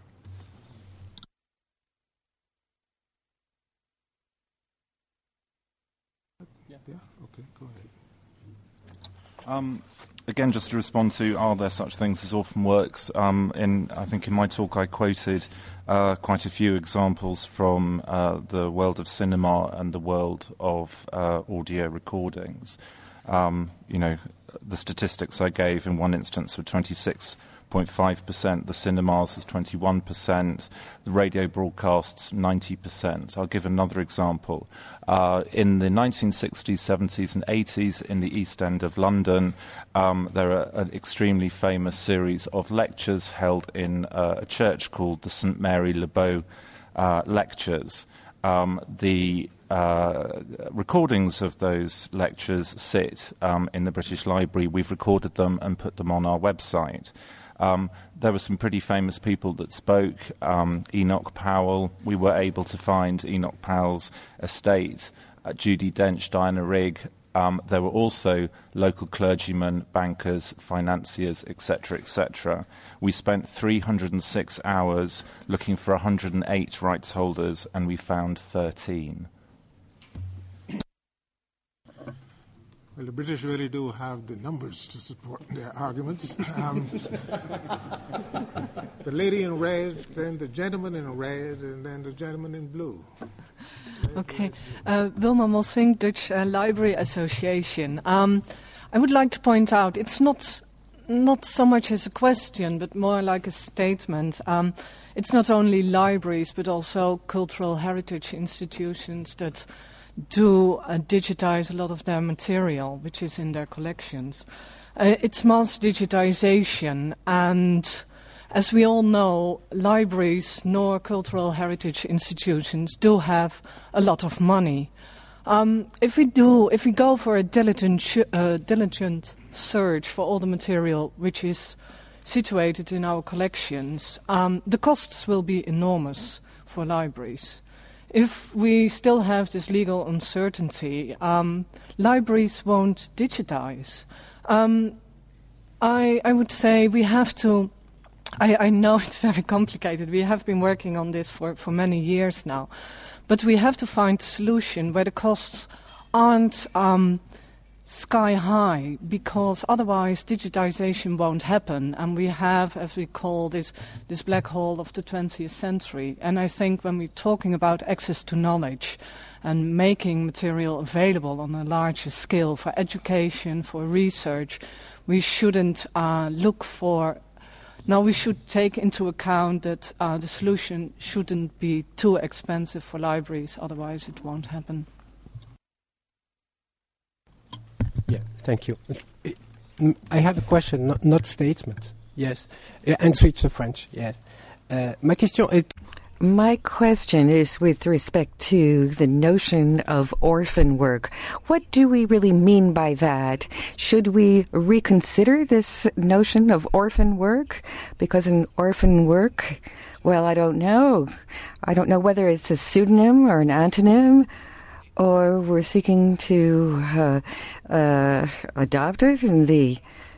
Yeah, okay, go ahead. Again, just to respond to, are there such things as orphan works? I think in my talk I quoted quite a few examples from the world of cinema and the world of audio recordings. The statistics I gave in one instance were 26.5%, the cinemas was 21%, the radio broadcasts 90%. I'll give another example. In the 1960s, 70s and 80s in the East End of London, there are an extremely famous series of lectures held in a church called the St. Mary Le Bow Lectures. The recordings of those lectures sit in the British Library. We've recorded them and put them on our website. There were some pretty famous people that spoke. Enoch Powell, we were able to find Enoch Powell's estate. Judi Dench, Diana Rigg. There were also local clergymen, bankers, financiers, etc., etc. We spent 306 hours looking for 108 rights holders, and we found 13. Well, the British really do have the numbers to support their arguments. The lady in red, then the gentleman in red, and then the gentleman in blue. Okay. Wilma Mossing, Dutch Library Association. I would like to point out it's not so much as a question, but more like a statement. It's not only libraries, but also cultural heritage institutions that do digitize a lot of their material, which is in their collections. It's mass digitization, and as we all know, libraries nor cultural heritage institutions do have a lot of money. If we go for a diligent search for all the material which is situated in our collections, the costs will be enormous for libraries. If we still have this legal uncertainty, libraries won't digitize. I would say we have to. I know it's very complicated. We have been working on this for many years now. But we have to find a solution where the costs aren't sky high, because otherwise digitization won't happen. And we have, as we call this black hole of the 20th century. And I think when we're talking about access to knowledge and making material available on a larger scale for education, for research, we shouldn't look for. Now we should take into account that the solution shouldn't be too expensive for libraries, otherwise it won't happen. Yeah, thank you. I have a question, not statement. Yes, and switch to French. Yes. My question is with respect to the notion of orphan work. What do we really mean by that? Should we reconsider this notion of orphan work? Because an orphan work, well, I don't know. I don't know whether it's a pseudonym or an antonym, or we're seeking to adopt it in the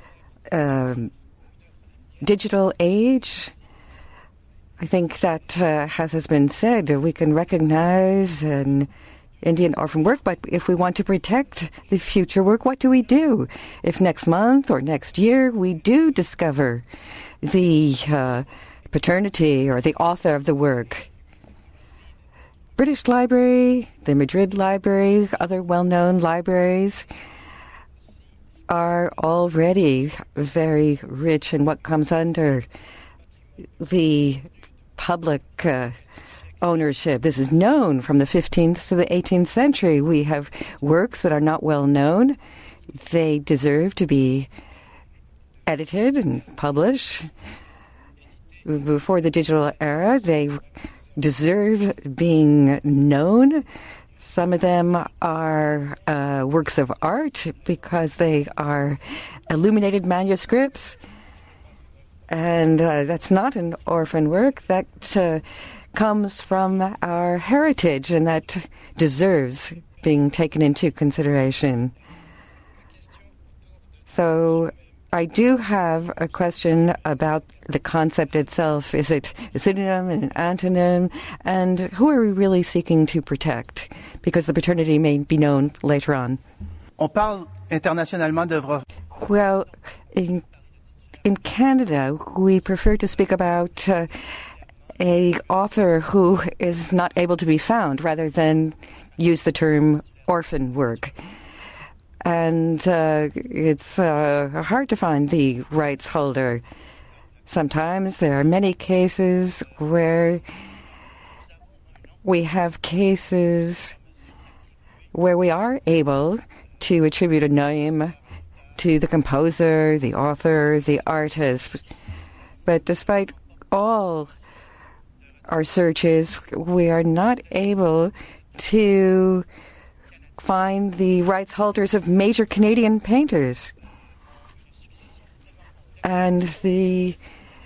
digital age. I think that, as has been said, we can recognize an Indian orphan work, but if we want to protect the future work, what do we do? If next month or next year we do discover the paternity or the author of the work, British Library, the Madrid Library, other well-known libraries are already very rich in what comes under the public ownership. This is known from the 15th to the 18th century. We have works that are not well known. They deserve to be edited and published. Before the digital era, they deserve being known. Some of them are works of art because they are illuminated manuscripts. And that's not an orphan work. That comes from our heritage, and that deserves being taken into consideration. So I do have a question about the concept itself. Is it a synonym and an antonym? And who are we really seeking to protect? Because the paternity may be known later on. On parle internationalement d'œuvres. Well, in Canada, we prefer to speak about a author who is not able to be found rather than use the term orphan work. And it's hard to find the rights holder. Sometimes there are many cases where we have cases where we are able to attribute a name to the composer, the author, the artist. But despite all our searches, we are not able to find the rights holders of major Canadian painters. And it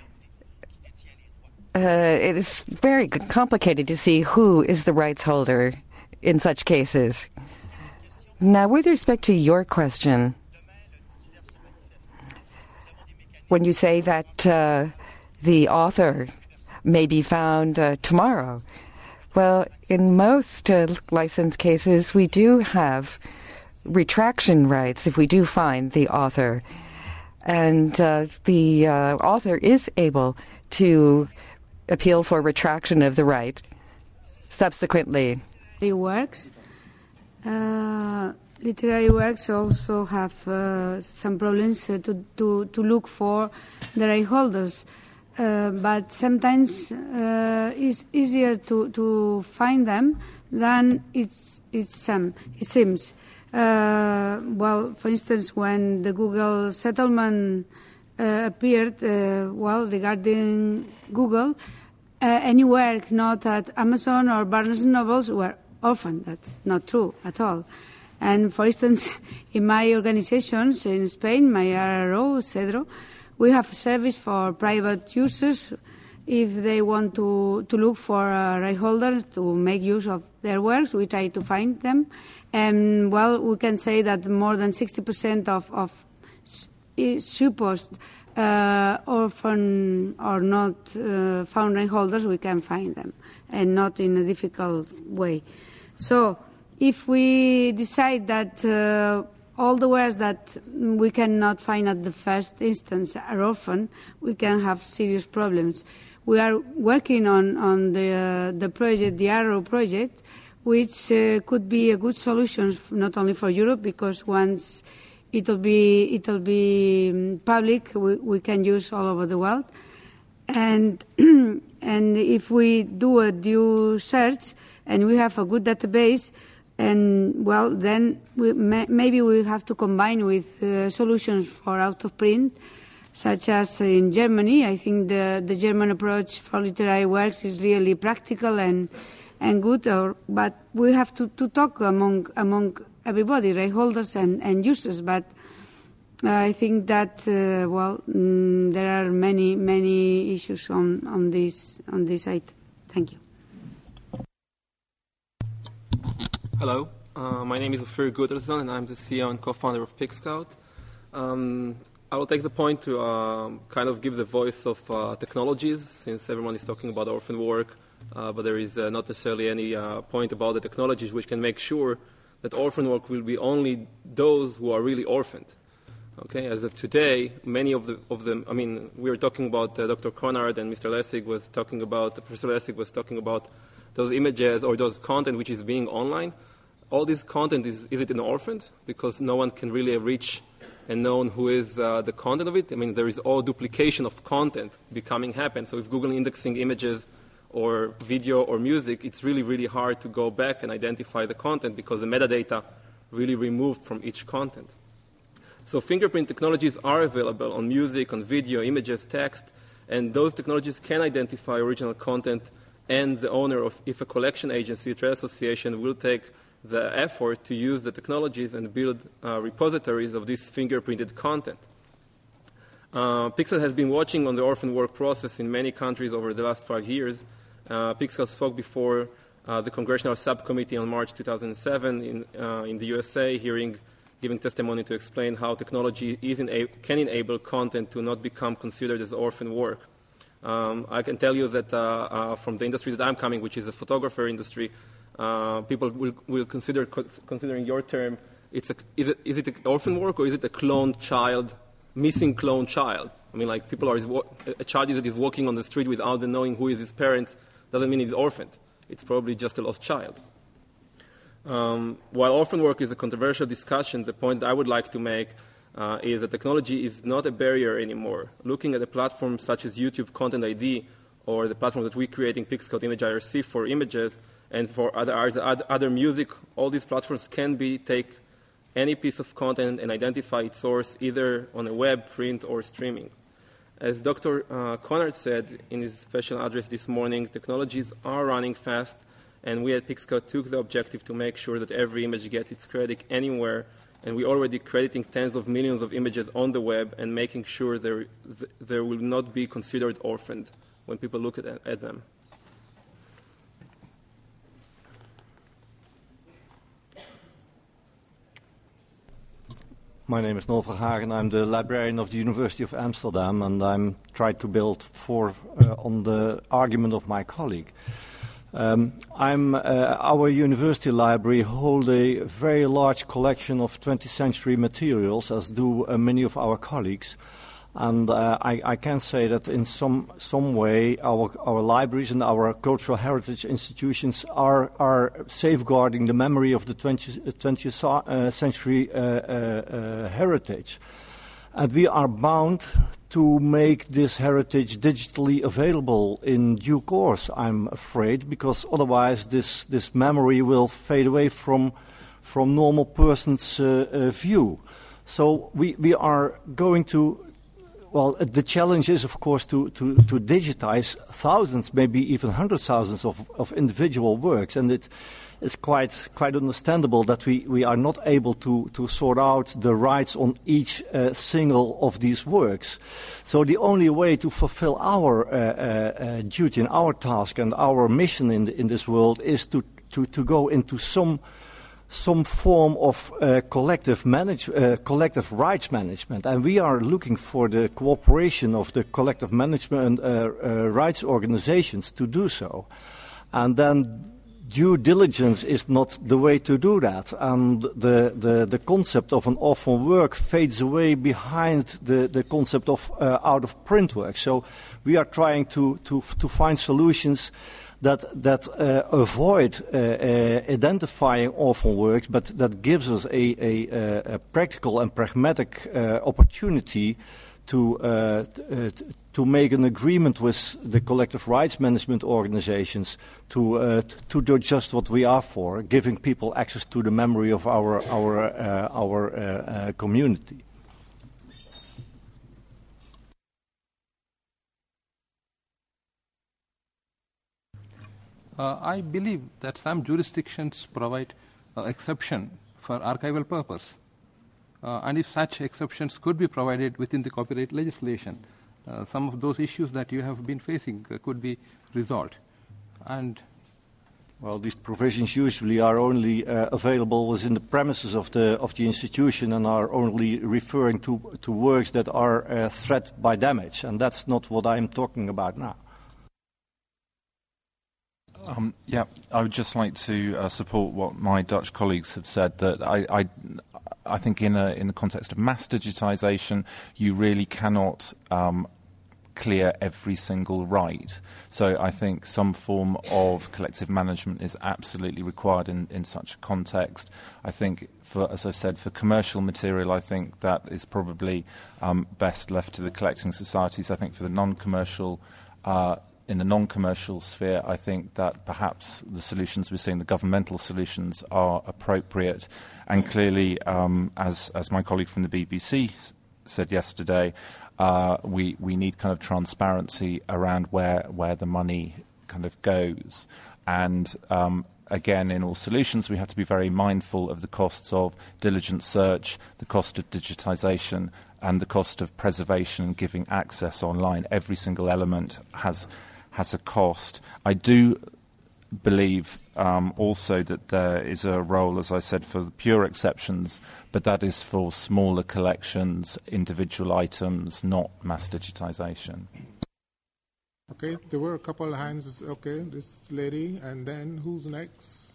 is very complicated to see who is the rights holder in such cases. Now, with respect to your question, when you say that the author may be found tomorrow, well, in most license cases, we do have retraction rights if we do find the author. And the author is able to appeal for retraction of the right subsequently. Literary works also have some problems to look for the right holders. But sometimes it's easier to find them than it seems. Well, for instance, when the Google settlement appeared, regarding Google, any work not at Amazon or Barnes & Nobles were orphaned. That's not true at all. And for instance, in my organizations in Spain, my RRO, CEDRO, we have a service for private users if they want to look for right holders to make use of their works. We try to find them. And, well, we can say that more than 60% of supposed orphan or not found right holders, we can find them, and not in a difficult way. So if we decide that all the works that we cannot find at the first instance are orphan, we can have serious problems. We are working on the project, the Arrow project, which could be a good solution not only for Europe, because once it'll be public, we can use all over the world. And and if we do a due search and we have a good database, and, well, then maybe we have to combine with solutions for out of print, such as in Germany. I think the German approach for literary works is really practical and good. But we have to talk among everybody, right holders and users. But I think that there are many issues on this site. Thank you. Hello, my name is Ophir Guterson, and I'm the CEO and co-founder of PicScout. I will take the point to kind of give the voice of technologies, since everyone is talking about orphan work but there is not necessarily any point about the technologies which can make sure that orphan work will be only those who are really orphaned. Okay, as of today, many of them. I mean, we were talking about Dr. Conard and Mr. Lessig was talking about. Professor Lessig was talking about those images or those content which is being online. All this content is it an orphaned? Because no one can really reach and know who is the content of it. I mean, there is all duplication of content becoming happen. So if Google indexing images or video or music, it's really, really hard to go back and identify the content because the metadata really removed from each content. So fingerprint technologies are available on music, on video, images, text, and those technologies can identify original content, and the owner of, if a collection agency, trade association, will take the effort to use the technologies and build repositories of this fingerprinted content. Pixel has been watching on the orphan work process in many countries over the last 5 years. Pixel spoke before the Congressional Subcommittee on March 2007 in the USA, giving testimony to explain how technology can enable content to not become considered as orphan work. I can tell you that from the industry that I'm coming, which is the photographer industry, people will considering your term, is it an orphan work or is it a cloned child, missing cloned child? I mean, like a child that is walking on the street without knowing who is his parents doesn't mean he's orphaned. It's probably just a lost child. While orphan work is a controversial discussion, the point that I would like to make is that technology is not a barrier anymore. Looking at a platform such as YouTube Content ID or the platform that we're creating, Pixscout Image IRC for images and for other music, all these platforms can take any piece of content and identify its source either on a web, print, or streaming. As Dr. Conard said in his special address this morning, technologies are running fast, and we at Pixscout took the objective to make sure that every image gets its credit anywhere, and we're already crediting tens of millions of images on the web and making sure there will not be considered orphaned when people look at them. My name is Noel Verhagen. I'm the librarian of the University of Amsterdam, and I'm trying to build on the argument of my colleague. Our university library holds a very large collection of 20th century materials, as do many of our colleagues. And I can say that in some way our libraries and our cultural heritage institutions are safeguarding the memory of the 20th century heritage. And we are bound to make this heritage digitally available in due course, I'm afraid, because otherwise this memory will fade away from normal person's view. So we are going to. Well, the challenge is, of course, to digitize thousands, maybe even hundreds of thousands of individual works, and it is quite understandable that we are not able to sort out the rights on each single of these works. So the only way to fulfill our duty and our task and our mission in this world is to go into some form of collective rights management, and we are looking for the cooperation of the collective management rights organizations to do so. And then due diligence is not the way to do that, and the concept of an orphan work fades away behind the concept of out of print work. So we are trying to find solutions that avoid identifying orphan works, but that gives us a practical and pragmatic opportunity to make an agreement with the collective rights management organizations to do just what we are for, giving people access to the memory of our community. I believe that some jurisdictions provide exception for archival purpose. And if such exceptions could be provided within the copyright legislation, some of those issues that you have been facing could be resolved. And well, these provisions usually are only available within the premises of the institution and are only referring to works that are threatened by damage, and that's not what I'm talking about now. Yeah, I would just like to support what my Dutch colleagues have said, that I think in the context of mass digitisation, you really cannot clear every single right. So I think some form of collective management is absolutely required in such a context. I think, as I've said, for commercial material, I think that is probably best left to the collecting societies. I think for the non-commercial in the non-commercial sphere, I think that perhaps the solutions we're seeing, the governmental solutions, are appropriate. And clearly, as my colleague from the BBC said yesterday, we need kind of transparency around where the money kind of goes. And again, in all solutions, we have to be very mindful of the costs of diligent search, the cost of digitisation, and the cost of preservation and giving access online. Every single element has a cost. I do believe also that there is a role, as I said, for the pure exceptions, but that is for smaller collections, individual items, not mass digitisation. Okay, there were a couple of hands. Okay, this lady, and then who's next?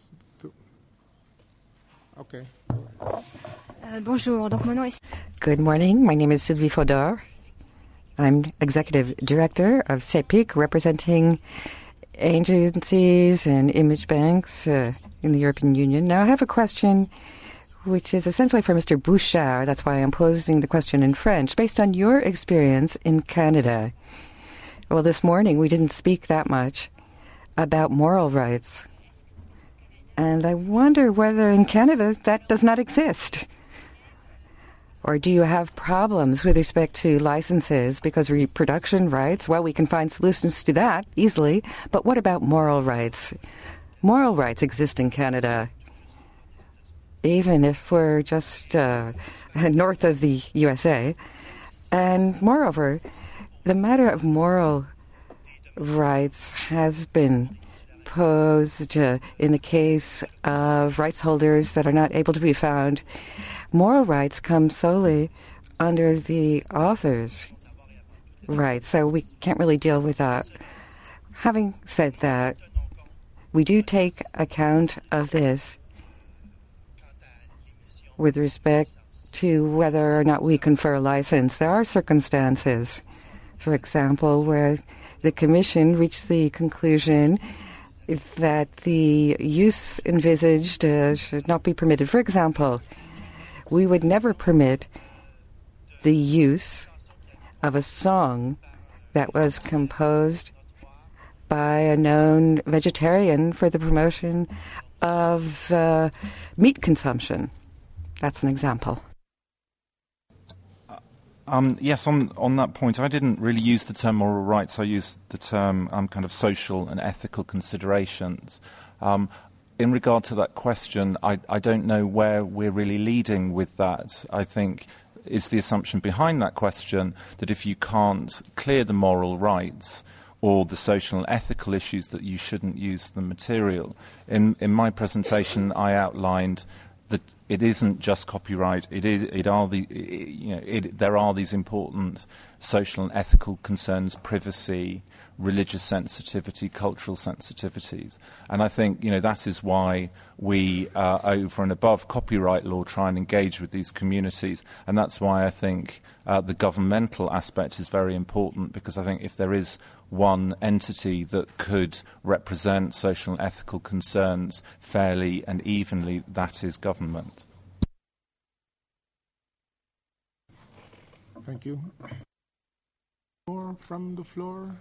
Okay. Bonjour. Donc mon nom est... Good morning. My name is Sylvie Fodor. I'm Executive Director of CEPIC, representing agencies and image banks in the European Union. Now, I have a question which is essentially for Mr. Bouchard. That's why I'm posing the question in French. Based on your experience in Canada, well, this morning we didn't speak that much about moral rights. And I wonder whether in Canada that does not exist. Or do you have problems with respect to licenses because reproduction rights? Well, we can find solutions to that easily. But what about moral rights? Moral rights exist in Canada, even if we're just north of the USA. And moreover, the matter of moral rights has been posed in the case of rights holders that are not able to be found. Moral rights come solely under the author's rights, so we can't really deal with that. Having said that, we do take account of this with respect to whether or not we confer a license. There are circumstances, for example, where the Commission reached the conclusion that the use envisaged should not be permitted. For example, we would never permit the use of a song that was composed by a known vegetarian for the promotion of meat consumption. That's an example. Yes, on that point, I didn't really use the term moral rights. I used the term kind of social and ethical considerations. In regard to that question, I don't know where we're really leading with that. I think is the assumption behind that question that if you can't clear the moral rights or the social and ethical issues, that you shouldn't use the material. In my presentation, I outlined that it isn't just copyright. There are these important social and ethical concerns: privacy, religious sensitivity, cultural sensitivities. And I think that is why we, over and above copyright law, try and engage with these communities. And that's why I think the governmental aspect is very important, because I think if there is one entity that could represent social and ethical concerns fairly and evenly, that is government. Thank you. More from the floor?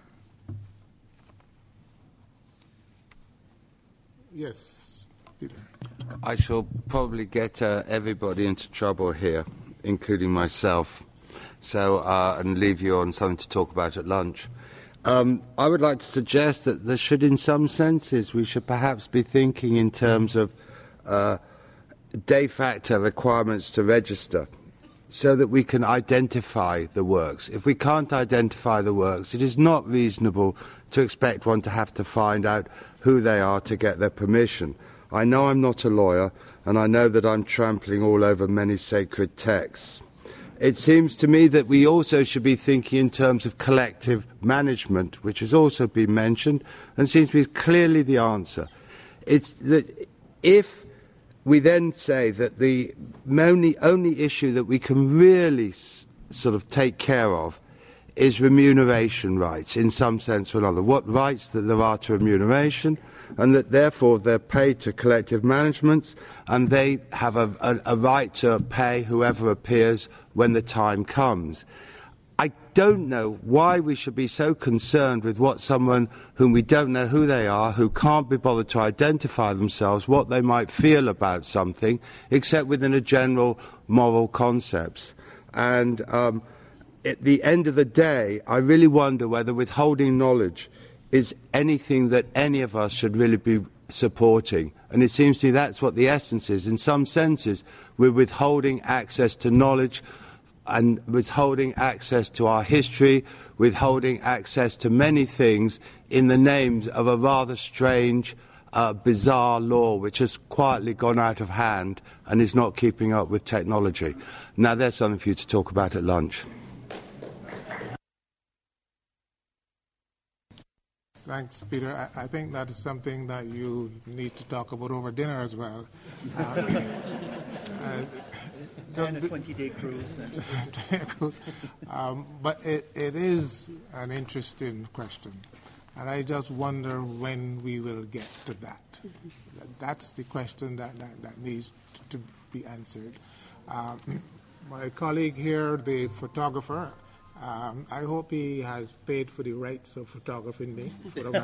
Yes, Peter. I shall probably get everybody into trouble here, including myself, and leave you on something to talk about at lunch. I would like to suggest that there should, in some senses, we should perhaps be thinking in terms of de facto requirements to register, so that we can identify the works. If we can't identify the works, it is not reasonable to expect one to have to find out who they are to get their permission. I know I'm not a lawyer, and I know that I'm trampling all over many sacred texts. It seems to me that we also should be thinking in terms of collective management, which has also been mentioned, and seems to be clearly the answer. It's that if we then say that the only issue that we can really sort of take care of is remuneration rights in some sense or another, what rights that there are to remuneration, and that therefore they're paid to collective managements and they have a right to pay whoever appears when the time comes. I don't know why we should be so concerned with what someone whom we don't know who they are, who can't be bothered to identify themselves, what they might feel about something, except within a general moral concepts. And at the end of the day, I really wonder whether withholding knowledge is anything that any of us should really be supporting. And it seems to me that's what the essence is. In some senses, we're withholding access to knowledge and withholding access to our history, withholding access to many things in the names of a rather strange, bizarre law which has quietly gone out of hand and is not keeping up with technology. Now, there's something for you to talk about at lunch. Thanks, Peter. I think that is something that you need to talk about over dinner as well. And a 20-day cruise. But it is an interesting question. And I just wonder when we will get to that. That's the question that needs to be answered. My colleague here, the photographer, I hope he has paid for the rights of photographing me.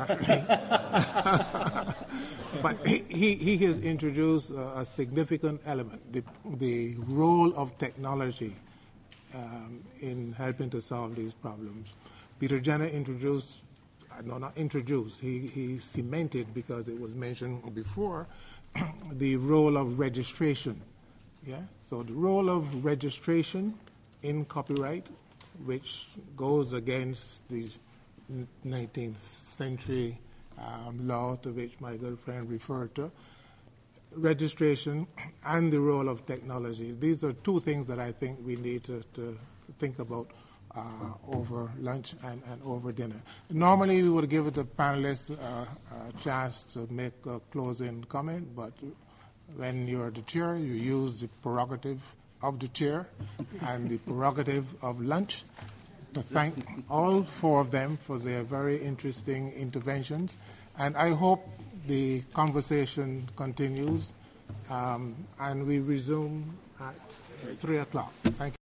But he has introduced a significant element, the role of technology in helping to solve these problems. Peter Jenner introduced, no, not introduced, he cemented, because it was mentioned before, the role of registration. Yeah? So the role of registration in copyright, which goes against the 19th century law to which my good friend referred to, registration and the role of technology. These are two things that I think we need to think about over lunch and over dinner. Normally we would give the panelists a chance to make a closing comment, but when you're the chair, you use the prerogative of the chair and the prerogative of lunch to thank all four of them for their very interesting interventions. And I hope the conversation continues and we resume at 3 o'clock. Thank you.